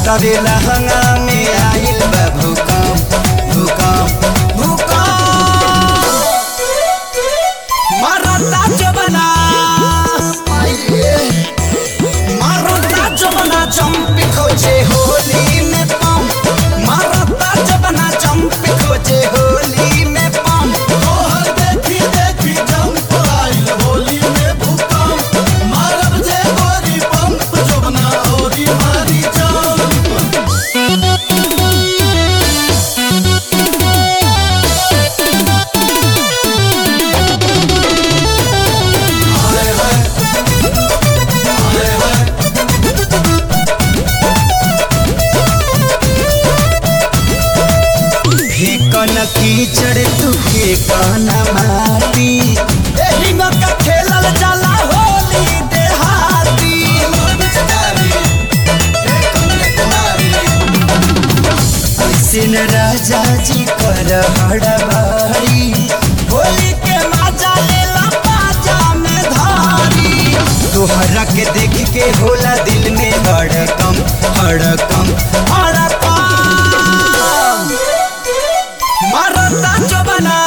तबे लहंगा में आइल बा भूकंप भूकंप भूकंप मरता जबना मरता जबना चंपी खोजे होली में पंप मरता जबना चंपी खोजे होली में पंप तोहर देखी देखी जंप आइल होली में भूकंप मारब जे गोरी पंप जोबना होरी मारी जंप हाय हाय हाय हाय फेकन कीचड़ तू फेकन माटी एही मौका खेलल जाला होली देहाती ऐसे न राजा जी कर हड़बड़ी होली के मजा लेला बाजा में धारी तोहरा के देख के होला दिल में हड़कम हड़कम हड़कम मरता जबना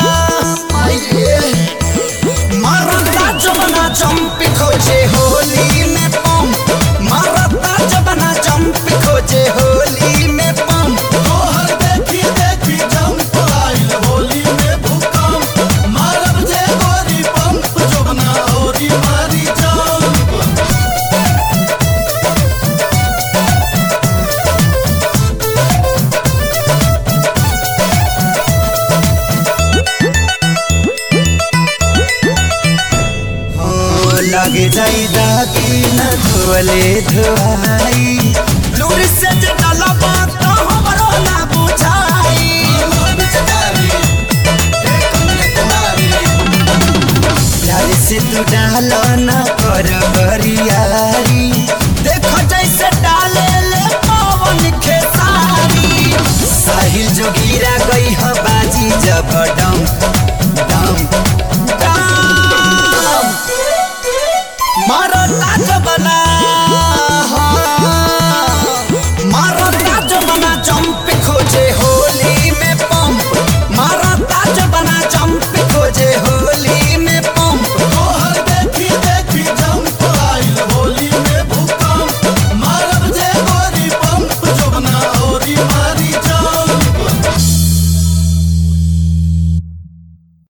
मरता जबना चंपी खोजे होली में पंप मरता जबना चंपी खोजे होली में पंप तोहर देखी देखी जंप आइल होली में भूकंप मारब जे गोरी पंप जोबना होरी मारी जंप हो लगे जाई दागी न धोले धोआई